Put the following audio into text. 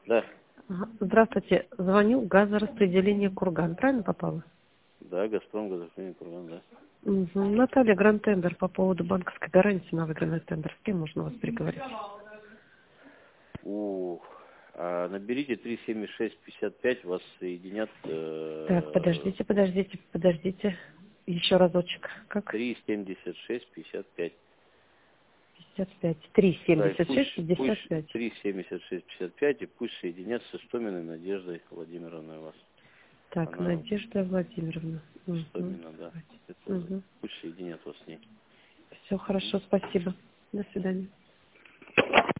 Да. Ага. Здравствуйте. Звоню газораспределение Курган. Правильно попало? Да, Газпром, Газпром, Курган, да. Угу. Наталья, Гранд-тендер по поводу банковской гарантии на выигранный тендер. С кем можно вас переговорить? Наберите 376-55, вас соединят Так, подождите. Еще разочек. Как? 376-55. 55. Да, и 376, пусть 55. 376-55, и пусть соединят с Истоминой Надеждой Владимировной вас. Так, Она Надежда Владимировна. Угу. Истомина, да. Угу. Пусть соединят вас с ней. Все хорошо, спасибо. До свидания.